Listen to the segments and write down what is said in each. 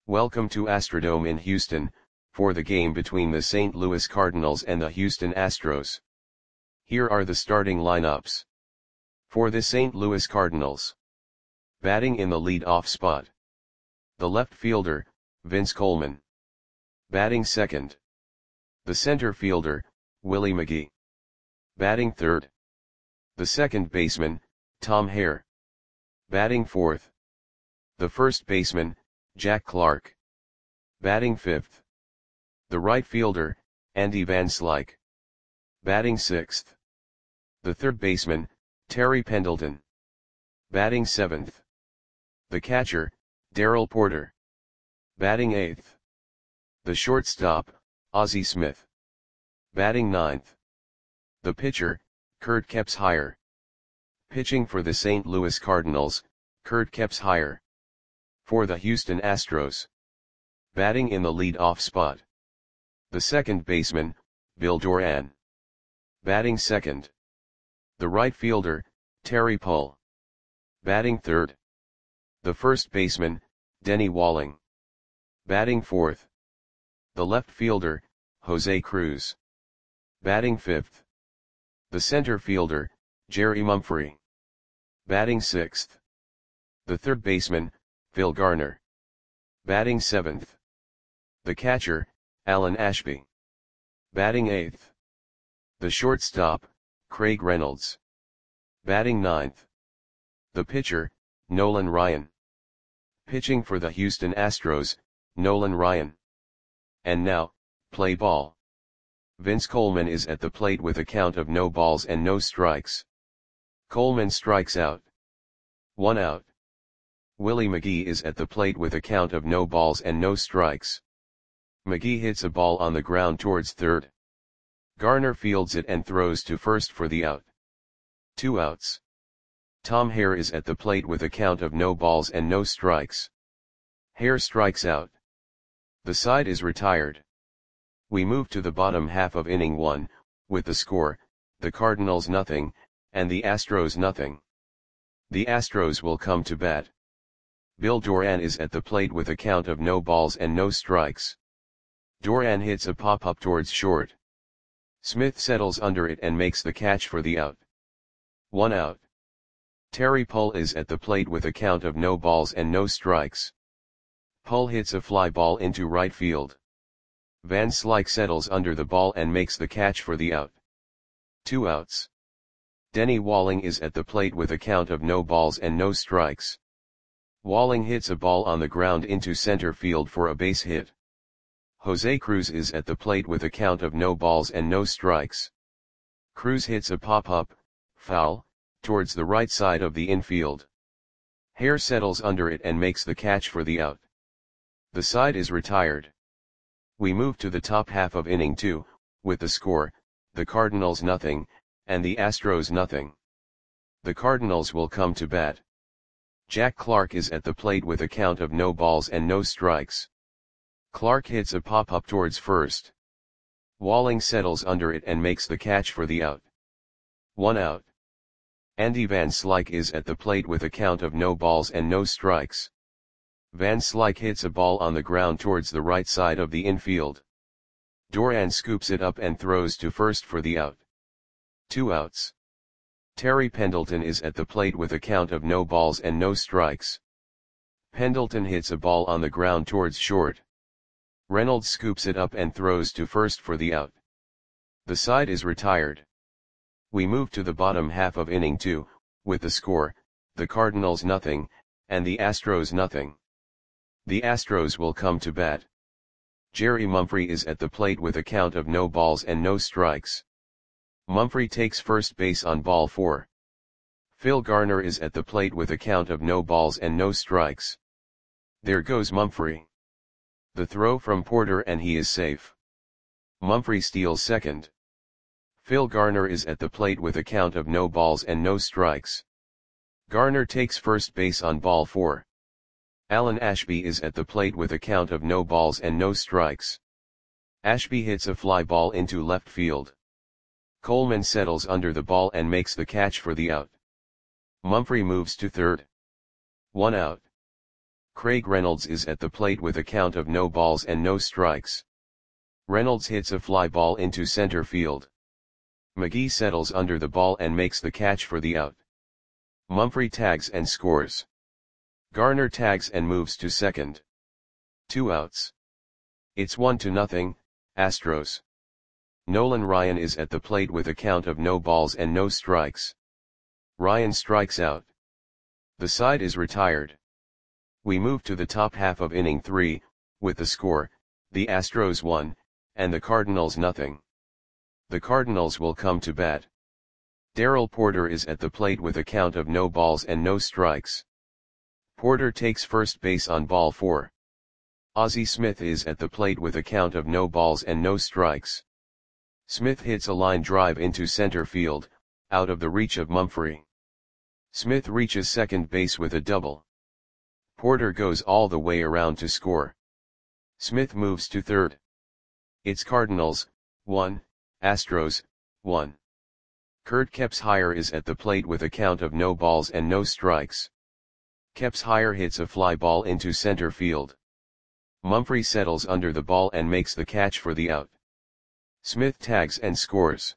Welcome to Astrodome in Houston, for the game between the St. Louis Cardinals and the Houston Astros. Here are the starting lineups. For the St. Louis Cardinals. Batting in the lead-off spot. The left fielder, Vince Coleman. Batting second. The center fielder, Willie McGee. Batting third. The second baseman, Tom Hare. Batting fourth. The first baseman, Jack Clark. Batting fifth. The right fielder, Andy Van Slyke. Batting sixth. The third baseman, Terry Pendleton. Batting seventh. The catcher, Darrell Porter. Batting eighth. The shortstop, Ozzie Smith. Batting ninth. The pitcher, Curt Kepshire. Pitching for the St. Louis Cardinals, Curt Kepshire. For the Houston Astros. Batting in the lead-off spot. The second baseman, Bill Doran. Batting second. The right fielder, Terry Pull. Batting third. The first baseman, Denny Walling. Batting fourth. The left fielder, Jose Cruz. Batting fifth. The center fielder, Jerry Mumphrey. Batting sixth. The third baseman, Phil Garner. Batting seventh. The catcher, Alan Ashby. Batting eighth. The shortstop, Craig Reynolds. Batting ninth. The pitcher, Nolan Ryan. Pitching for the Houston Astros, Nolan Ryan. And now, play ball. Vince Coleman is at the plate with a count of no balls and no strikes. Coleman strikes out. 1 out. Willie McGee is at the plate with a count of no balls and no strikes. McGee hits a ball on the ground towards third. Garner fields it and throws to first for the out. 2 outs. Tom Hare is at the plate with a count of no balls and no strikes. Hare strikes out. The side is retired. We move to the bottom half of inning 1, with the score, the Cardinals nothing, and the Astros nothing. The Astros will come to bat. Bill Doran is at the plate with a count of no balls and no strikes. Doran hits a pop-up towards short. Smith settles under it and makes the catch for the out. 1 out. Terry Pull is at the plate with a count of no balls and no strikes. Pull hits a fly ball into right field. Van Slyke settles under the ball and makes the catch for the out. 2 outs. Denny Walling is at the plate with a count of no balls and no strikes. Walling hits a ball on the ground into center field for a base hit. Jose Cruz is at the plate with a count of no balls and no strikes. Cruz hits a pop-up, foul, towards the right side of the infield. Hare settles under it and makes the catch for the out. The side is retired. We move to the top half of inning 2, with the score, the Cardinals nothing, and the Astros nothing. The Cardinals will come to bat. Jack Clark is at the plate with a count of no balls and no strikes. Clark hits a pop-up towards first. Walling settles under it and makes the catch for the out. 1 out. Andy Van Slyke is at the plate with a count of no balls and no strikes. Van Slyke hits a ball on the ground towards the right side of the infield. Doran scoops it up and throws to first for the out. 2 outs. Terry Pendleton is at the plate with a count of no balls and no strikes. Pendleton hits a ball on the ground towards short. Reynolds scoops it up and throws to first for the out. The side is retired. We move to the bottom half of inning 2, with the score, the Cardinals nothing, and the Astros nothing. The Astros will come to bat. Jerry Mumphrey is at the plate with a count of no balls and no strikes. Mumphrey takes first base on ball 4. Phil Garner is at the plate with a count of no balls and no strikes. There goes Mumphrey. The throw from Porter and he is safe. Mumphrey steals second. Phil Garner is at the plate with a count of no balls and no strikes. Garner takes first base on ball 4. Alan Ashby is at the plate with a count of no balls and no strikes. Ashby hits a fly ball into left field. Coleman settles under the ball and makes the catch for the out. Mumphrey moves to third. 1 out. Craig Reynolds is at the plate with a count of no balls and no strikes. Reynolds hits a fly ball into center field. McGee settles under the ball and makes the catch for the out. Mumphrey tags and scores. Garner tags and moves to second. 2 outs. It's 1-0, Astros. Nolan Ryan is at the plate with a count of no balls and no strikes. Ryan strikes out. The side is retired. We move to the top half of inning 3, with the score, the Astros 1, and the Cardinals 0. The Cardinals will come to bat. Darrell Porter is at the plate with a count of no balls and no strikes. Porter takes first base on ball 4. Ozzie Smith is at the plate with a count of no balls and no strikes. Smith hits a line drive into center field, out of the reach of Mumphrey. Smith reaches second base with a double. Porter goes all the way around to score. Smith moves to third. It's Cardinals 1, Astros 1. Kurt Kepshire is at the plate with a count of no balls and no strikes. Kepshire hits a fly ball into center field. Mumphrey settles under the ball and makes the catch for the out. Smith tags and scores.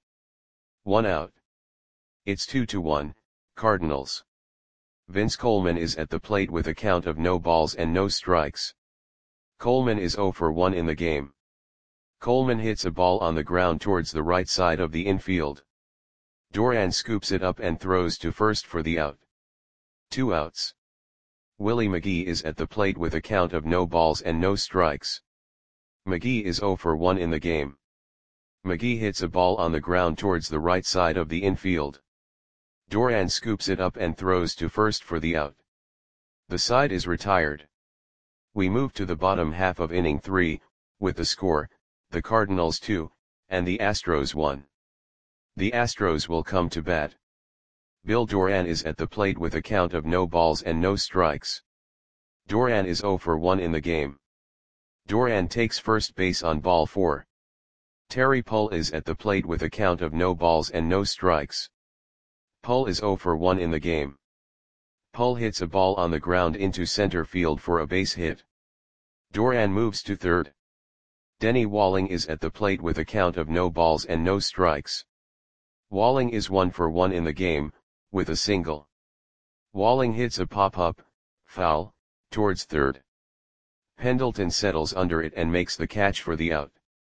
1 out. It's 2-1, Cardinals. Vince Coleman is at the plate with a count of no balls and no strikes. Coleman is 0 for 1 in the game. Coleman hits a ball on the ground towards the right side of the infield. Doran scoops it up and throws to first for the out. 2 outs. Willie McGee is at the plate with a count of no balls and no strikes. McGee is 0 for 1 in the game. McGee hits a ball on the ground towards the right side of the infield. Doran scoops it up and throws to first for the out. The side is retired. We move to the bottom half of inning 3, with the score, the Cardinals 2, and the Astros 1. The Astros will come to bat. Bill Doran is at the plate with a count of no balls and no strikes. Doran is 0 for 1 in the game. Doran takes first base on ball 4. Terry Pull is at the plate with a count of no balls and no strikes. Pull is 0 for 1 in the game. Pull hits a ball on the ground into center field for a base hit. Doran moves to third. Denny Walling is at the plate with a count of no balls and no strikes. Walling is 1 for 1 in the game, with a single. Walling hits a pop-up, foul, towards third. Pendleton settles under it and makes the catch for the out.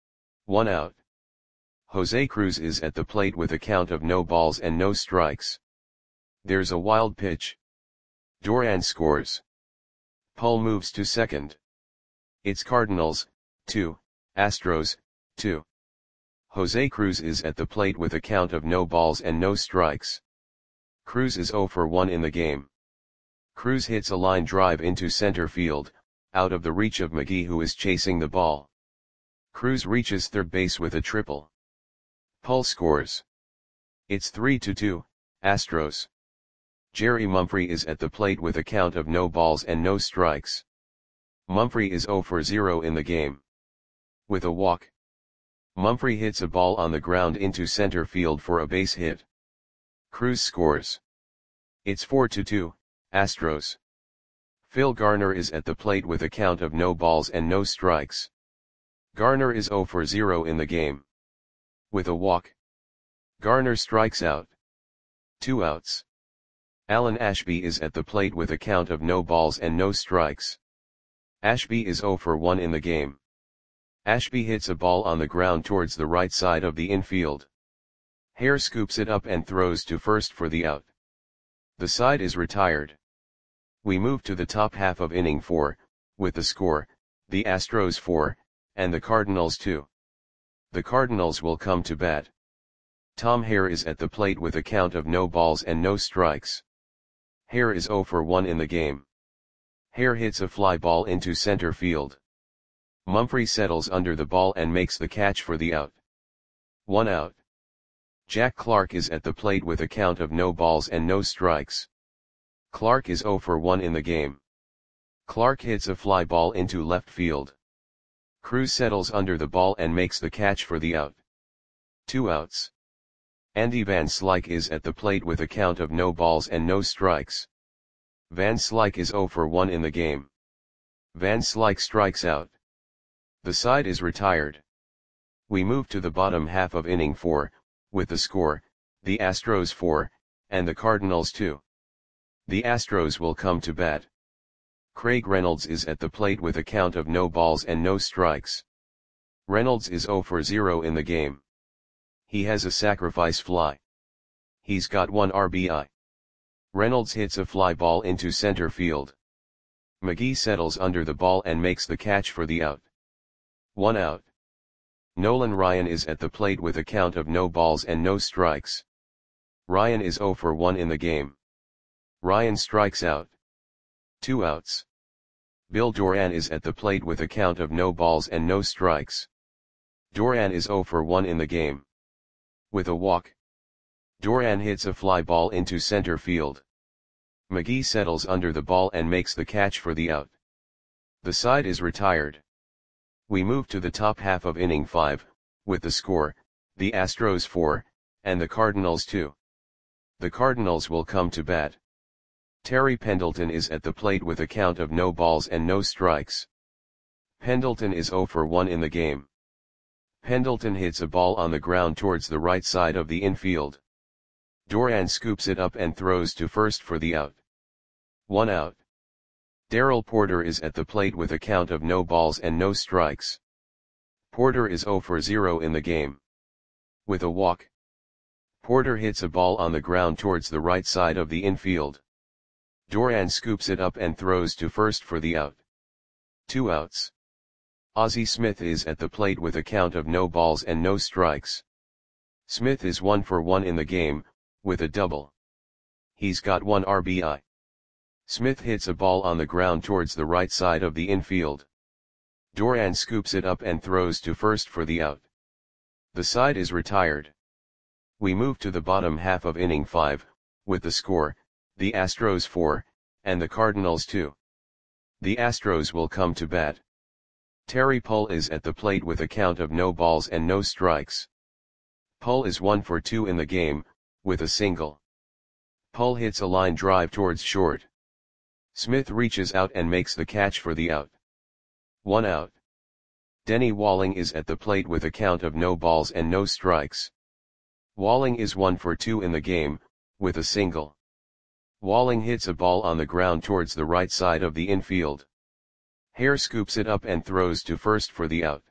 1 out. Jose Cruz is at the plate with a count of no balls and no strikes. There's a wild pitch. Doran scores. Pull moves to second. It's Cardinals 2, Astros 2. Jose Cruz is at the plate with a count of no balls and no strikes. Cruz is 0 for 1 in the game. Cruz hits a line drive into center field, out of the reach of McGee who is chasing the ball. Cruz reaches third base with a triple. Pull scores. It's 3-2, Astros. Jerry Mumphrey is at the plate with a count of no balls and no strikes. Mumphrey is 0 for 0 in the game. With a walk. Mumphrey hits a ball on the ground into center field for a base hit. Cruz scores. It's 4-2, Astros. Phil Garner is at the plate with a count of no balls and no strikes. Garner is 0 for 0 in the game. With a walk. Garner strikes out. 2 outs. Alan Ashby is at the plate with a count of no balls and no strikes. Ashby is 0 for 1 in the game. Ashby hits a ball on the ground towards the right side of the infield. Hare scoops it up and throws to first for the out. The side is retired. We move to the top half of inning 4, with the score, the Astros 4, and the Cardinals 2. The Cardinals will come to bat. Tom Hare is at the plate with a count of no balls and no strikes. Hare is 0 for 1 in the game. Hare hits a fly ball into center field. Mumphrey settles under the ball and makes the catch for the out. 1 out. Jack Clark is at the plate with a count of no balls and no strikes. Clark is 0 for 1 in the game. Clark hits a fly ball into left field. Cruz settles under the ball and makes the catch for the out. 2 outs. Andy Van Slyke is at the plate with a count of no balls and no strikes. Van Slyke is 0 for 1 in the game. Van Slyke strikes out. The side is retired. We move to the bottom half of inning 4, with the score, the Astros 4, and the Cardinals 2. The Astros will come to bat. Craig Reynolds is at the plate with a count of no balls and no strikes. Reynolds is 0 for 0 in the game. He has a sacrifice fly. He's got 1 RBI. Reynolds hits a fly ball into center field. McGee settles under the ball and makes the catch for the out. 1 out. Nolan Ryan is at the plate with a count of no balls and no strikes. Ryan is 0 for 1 in the game. Ryan strikes out. 2 outs. Bill Doran is at the plate with a count of no balls and no strikes. Doran is 0 for 1 in the game. With a walk. Doran hits a fly ball into center field. McGee settles under the ball and makes the catch for the out. The side is retired. We move to the top half of inning 5, with the score, the Astros 4, and the Cardinals 2. The Cardinals will come to bat. Terry Pendleton is at the plate with a count of no balls and no strikes. Pendleton is 0 for 1 in the game. Pendleton hits a ball on the ground towards the right side of the infield. Doran scoops it up and throws to first for the out. 1 out. Darrell Porter is at the plate with a count of no balls and no strikes. Porter is 0 for 0 in the game. With a walk. Porter hits a ball on the ground towards the right side of the infield. Doran scoops it up and throws to first for the out. 2 outs. Ozzie Smith is at the plate with a count of no balls and no strikes. Smith is 1 for 1 in the game, with a double. He's got 1 RBI. Smith hits a ball on the ground towards the right side of the infield. Doran scoops it up and throws to first for the out. The side is retired. We move to the bottom half of inning 5, with the score, the Astros 4, and the Cardinals 2. The Astros will come to bat. Terry Pull is at the plate with a count of no balls and no strikes. Pull is 1 for 2 in the game, with a single. Pull hits a line drive towards short. Smith reaches out and makes the catch for the out. 1 out. Denny Walling is at the plate with a count of no balls and no strikes. Walling is 1 for 2 in the game, with a single. Walling hits a ball on the ground towards the right side of the infield. Hare scoops it up and throws to first for the out.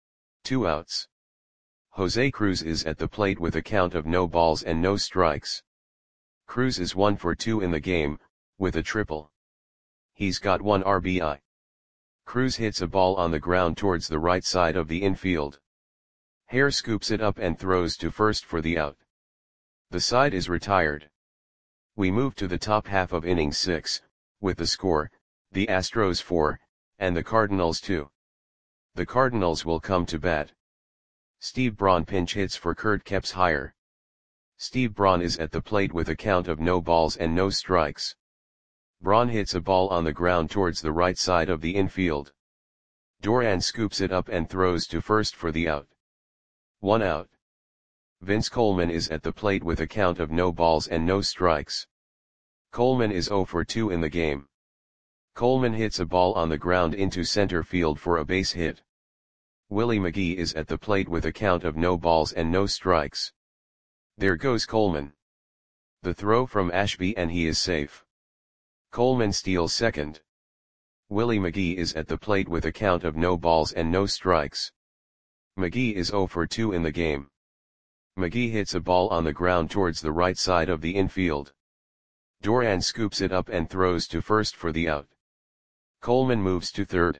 2 outs. Jose Cruz is at the plate with a count of no balls and no strikes. Cruz is 1 for 2 in the game, with a triple. He's got 1 RBI. Cruz hits a ball on the ground towards the right side of the infield. Hare scoops it up and throws to first for the out. The side is retired. We move to the top half of inning 6, with the score, the Astros 4, and the Cardinals 2. The Cardinals will come to bat. Steve Braun pinch hits for Kurt Kepshire. Steve Braun is at the plate with a count of no balls and no strikes. Braun hits a ball on the ground towards the right side of the infield. Doran scoops it up and throws to first for the out. 1 out. Vince Coleman is at the plate with a count of no balls and no strikes. Coleman is 0 for 2 in the game. Coleman hits a ball on the ground into center field for a base hit. Willie McGee is at the plate with a count of no balls and no strikes. There goes Coleman. The throw from Ashby and he is safe. Coleman steals second. Willie McGee is at the plate with a count of no balls and no strikes. McGee is 0 for 2 in the game. McGee hits a ball on the ground towards the right side of the infield. Doran scoops it up and throws to first for the out. Coleman moves to third.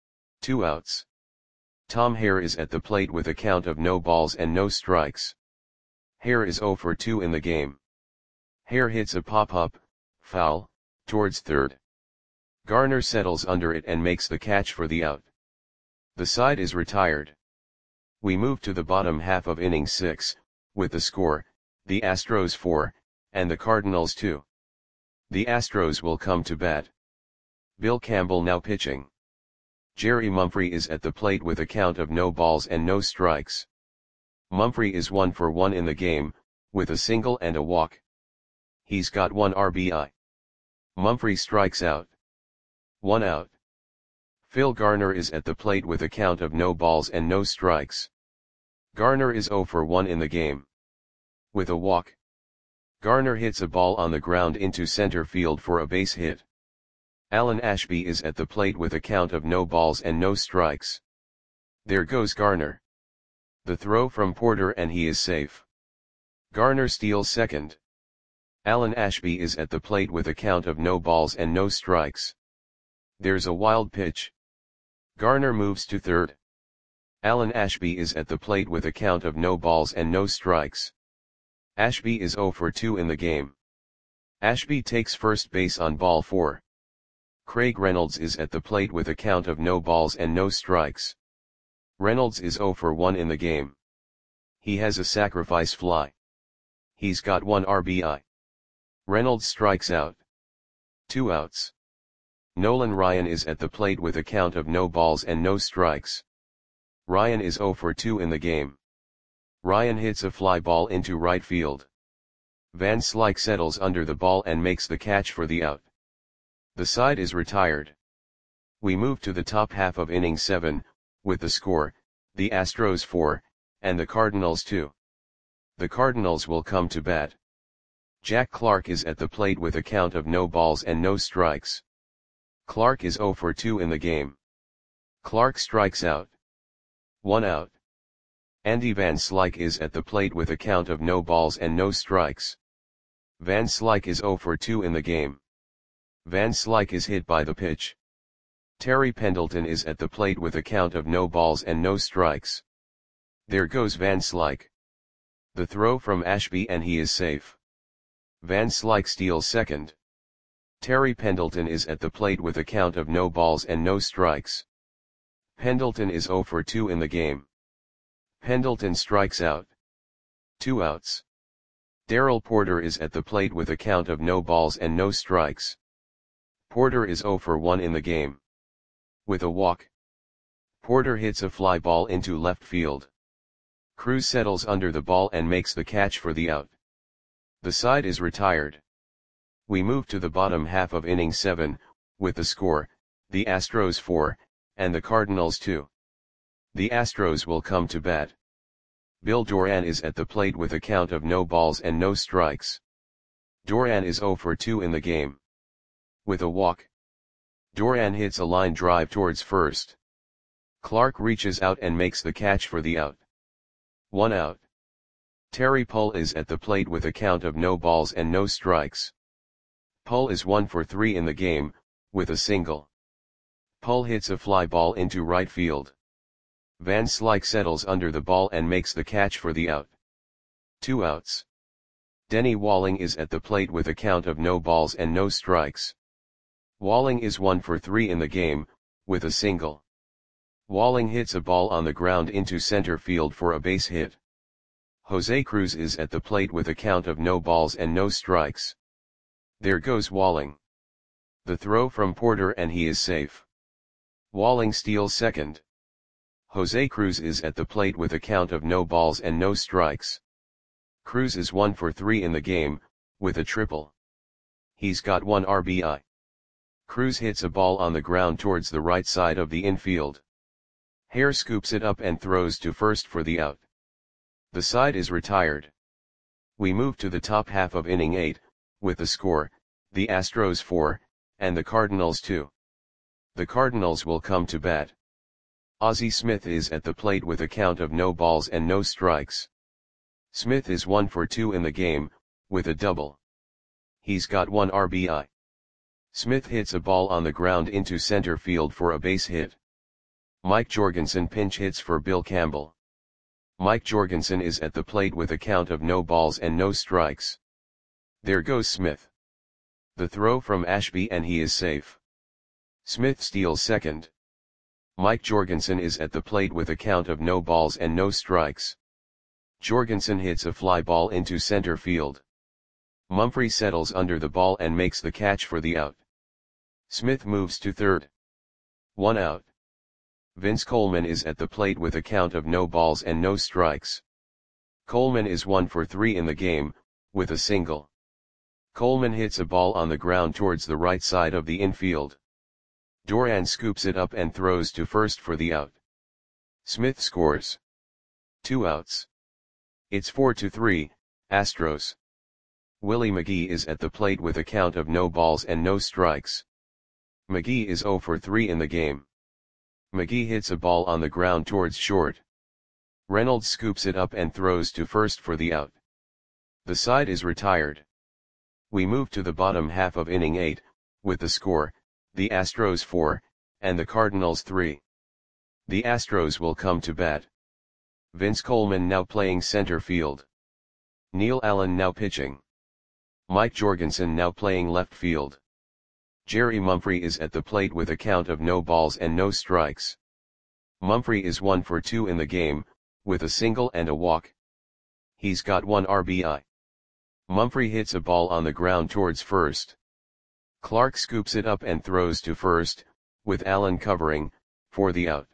2 outs. Tom Hare is at the plate with a count of no balls and no strikes. Hare is 0 for 2 in the game. Hare hits a pop-up, foul, towards third. Garner settles under it and makes the catch for the out. The side is retired. We move to the bottom half of inning 6, with the score, the Astros 4, and the Cardinals 2. The Astros will come to bat. Bill Campbell now pitching. Jerry Mumphrey is at the plate with a count of no balls and no strikes. Mumphrey is 1 for 1 in the game, with a single and a walk. He's got 1 RBI. Mumphrey strikes out. 1 out. Phil Garner is at the plate with a count of no balls and no strikes. Garner is 0 for 1 in the game. With a walk, Garner hits a ball on the ground into center field for a base hit. Alan Ashby is at the plate with a count of no balls and no strikes. There goes Garner. The throw from Porter and he is safe. Garner steals second. Alan Ashby is at the plate with a count of no balls and no strikes. There's a wild pitch. Garner moves to third. Alan Ashby is at the plate with a count of no balls and no strikes. Ashby is 0 for 2 in the game. Ashby takes first base on ball 4. Craig Reynolds is at the plate with a count of no balls and no strikes. Reynolds is 0 for 1 in the game. He has a sacrifice fly. He's got 1 RBI. Reynolds strikes out. 2 outs. Nolan Ryan is at the plate with a count of no balls and no strikes. Ryan is 0 for 2 in the game. Ryan hits a fly ball into right field. Van Slyke settles under the ball and makes the catch for the out. The side is retired. We move to the top half of inning 7, with the score, the Astros 4, and the Cardinals 2. The Cardinals will come to bat. Jack Clark is at the plate with a count of no balls and no strikes. Clark is 0 for 2 in the game. Clark strikes out. 1 out. Andy Van Slyke is at the plate with a count of no balls and no strikes. Van Slyke is 0 for 2 in the game. Van Slyke is hit by the pitch. Terry Pendleton is at the plate with a count of no balls and no strikes. There goes Van Slyke. The throw from Ashby and he is safe. Van Slyke steals second. Terry Pendleton is at the plate with a count of no balls and no strikes. Pendleton is 0 for 2 in the game. Pendleton strikes out. 2 outs. Darrell Porter is at the plate with a count of no balls and no strikes. Porter is 0 for 1 in the game. With a walk, Porter hits a fly ball into left field. Cruz settles under the ball and makes the catch for the out. The side is retired. We move to the bottom half of inning 7, with the score, the Astros 4, and the Cardinals 2. The Astros will come to bat. Bill Doran is at the plate with a count of no balls and no strikes. Doran is 0 for 2 in the game. With a walk, Doran hits a line drive towards first. Clark reaches out and makes the catch for the out. 1 out. Terry Pull is at the plate with a count of no balls and no strikes. Pull is 1 for 3 in the game, with a single. Pull hits a fly ball into right field. Van Slyke settles under the ball and makes the catch for the out. 2 outs. Denny Walling is at the plate with a count of no balls and no strikes. Walling is 1 for 3 in the game, with a single. Walling hits a ball on the ground into center field for a base hit. Jose Cruz is at the plate with a count of no balls and no strikes. There goes Walling. The throw from Porter and he is safe. Walling steals second. Jose Cruz is at the plate with a count of no balls and no strikes. Cruz is 1 for 3 in the game, with a triple. He's got 1 RBI. Cruz hits a ball on the ground towards the right side of the infield. Hare scoops it up and throws to first for the out. The side is retired. We move to the top half of inning 8, with the score, the Astros 4, and the Cardinals 2. The Cardinals will come to bat. Ozzie Smith is at the plate with a count of no balls and no strikes. Smith is 1 for 2 in the game, with a double. He's got 1 RBI. Smith hits a ball on the ground into center field for a base hit. Mike Jorgensen pinch hits for Bill Campbell. Mike Jorgensen is at the plate with a count of no balls and no strikes. There goes Smith. The throw from Ashby and he is safe. Smith steals second. Mike Jorgensen is at the plate with a count of no balls and no strikes. Jorgensen hits a fly ball into center field. Mumphrey settles under the ball and makes the catch for the out. Smith moves to third. 1 out. Vince Coleman is at the plate with a count of no balls and no strikes. Coleman is 1 for 3 in the game, with a single. Coleman hits a ball on the ground towards the right side of the infield. Doran scoops it up and throws to first for the out. Smith scores. 2 outs. It's 4-3, Astros. Willie McGee is at the plate with a count of no balls and no strikes. McGee is 0 for 3 in the game. McGee hits a ball on the ground towards short. Reynolds scoops it up and throws to first for the out. The side is retired. We move to the bottom half of inning 8, with the score, the Astros 4, and the Cardinals 3. The Astros will come to bat. Vince Coleman now playing center field. Neil Allen now pitching. Mike Jorgensen now playing left field. Jerry Mumphrey is at the plate with a count of no balls and no strikes. Mumphrey is 1 for 2 in the game, with a single and a walk. He's got 1 RBI. Mumphrey hits a ball on the ground towards first. Clark scoops it up and throws to first, with Allen covering, for the out.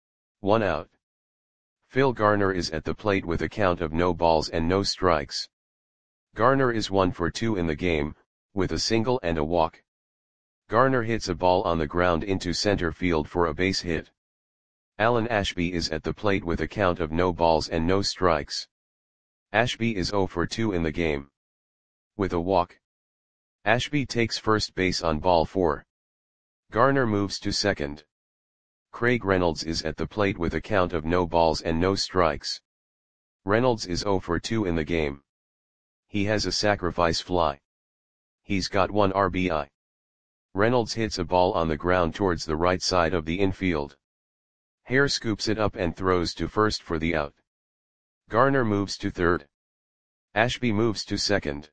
1 out. Phil Garner is at the plate with a count of no balls and no strikes. Garner is 1 for 2 in the game, with a single and a walk. Garner hits a ball on the ground into center field for a base hit. Alan Ashby is at the plate with a count of no balls and no strikes. Ashby is 0 for 2 in the game. With a walk. Ashby takes first base on ball 4. Garner moves to second. Craig Reynolds is at the plate with a count of no balls and no strikes. Reynolds is 0 for 2 in the game. He has a sacrifice fly. He's got 1 RBI. Reynolds hits a ball on the ground towards the right side of the infield. Hare scoops it up and throws to first for the out. Garner moves to third. Ashby moves to second.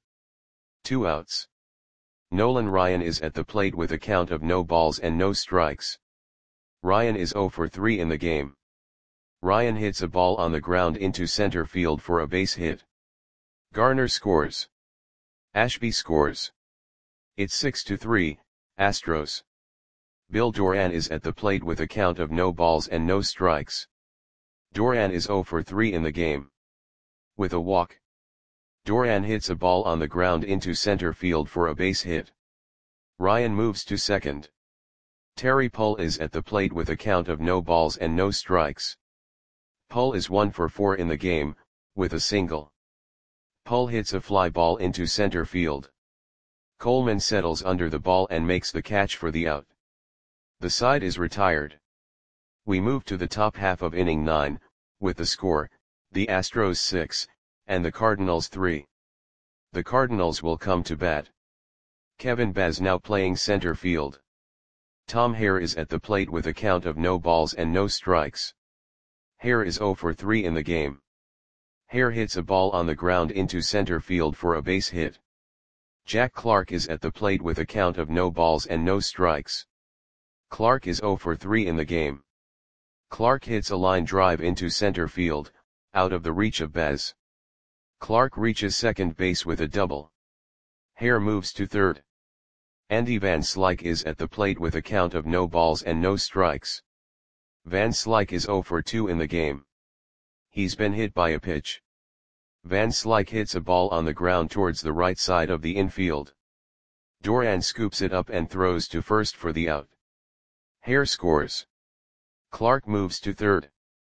2 outs. Nolan Ryan is at the plate with a count of no balls and no strikes. Ryan is 0 for 3 in the game. Ryan hits a ball on the ground into center field for a base hit. Garner scores. Ashby scores. It's 6-3, Astros. Bill Doran is at the plate with a count of no balls and no strikes. Doran is 0 for 3 in the game. With a walk. Doran hits a ball on the ground into center field for a base hit. Ryan moves to second. Terry Pull is at the plate with a count of no balls and no strikes. Pull is 1 for 4 in the game, with a single. Pull hits a fly ball into center field. Coleman settles under the ball and makes the catch for the out. The side is retired. We move to the top half of inning 9, with the score, the Astros 6, and the Cardinals 3. The Cardinals will come to bat. Kevin Baz now playing center field. Tom Hare is at the plate with a count of no balls and no strikes. Hare is 0 for 3 in the game. Hare hits a ball on the ground into center field for a base hit. Jack Clark is at the plate with a count of no balls and no strikes. Clark is 0 for 3 in the game. Clark hits a line drive into center field, out of the reach of Baz. Clark reaches second base with a double. Hare moves to third. Andy Van Slyke is at the plate with a count of no balls and no strikes. Van Slyke is 0 for 2 in the game. He's been hit by a pitch. Van Slyke hits a ball on the ground towards the right side of the infield. Doran scoops it up and throws to first for the out. Hare scores. Clark moves to third.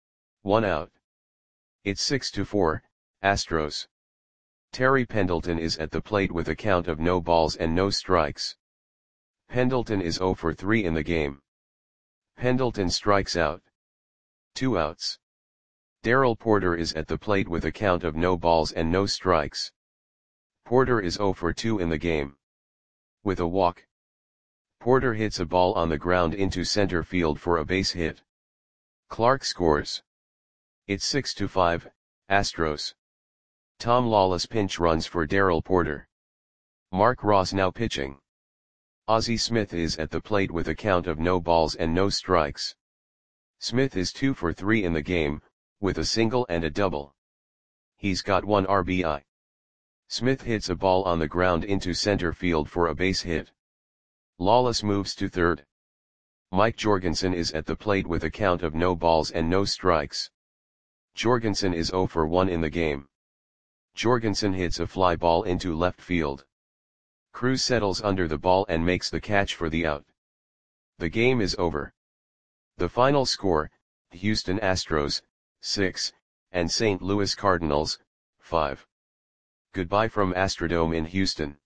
1 out. It's 6-4, Astros. Terry Pendleton is at the plate with a count of no balls and no strikes. Pendleton is 0 for 3 in the game. Pendleton strikes out. 2 outs. Darrell Porter is at the plate with a count of no balls and no strikes. Porter is 0 for 2 in the game. With a walk. Porter hits a ball on the ground into center field for a base hit. Clark scores. It's 6-5, Astros. Tom Lawless pinch runs for Darrell Porter. Mark Ross now pitching. Ozzie Smith is at the plate with a count of no balls and no strikes. Smith is 2 for 3 in the game, with a single and a double. He's got 1 RBI. Smith hits a ball on the ground into center field for a base hit. Lawless moves to third. Mike Jorgensen is at the plate with a count of no balls and no strikes. Jorgensen is 0 for 1 in the game. Jorgensen hits a fly ball into left field. Cruz settles under the ball and makes the catch for the out. The game is over. The final score, Houston Astros, 6, and St. Louis Cardinals, 5. Goodbye from Astrodome in Houston.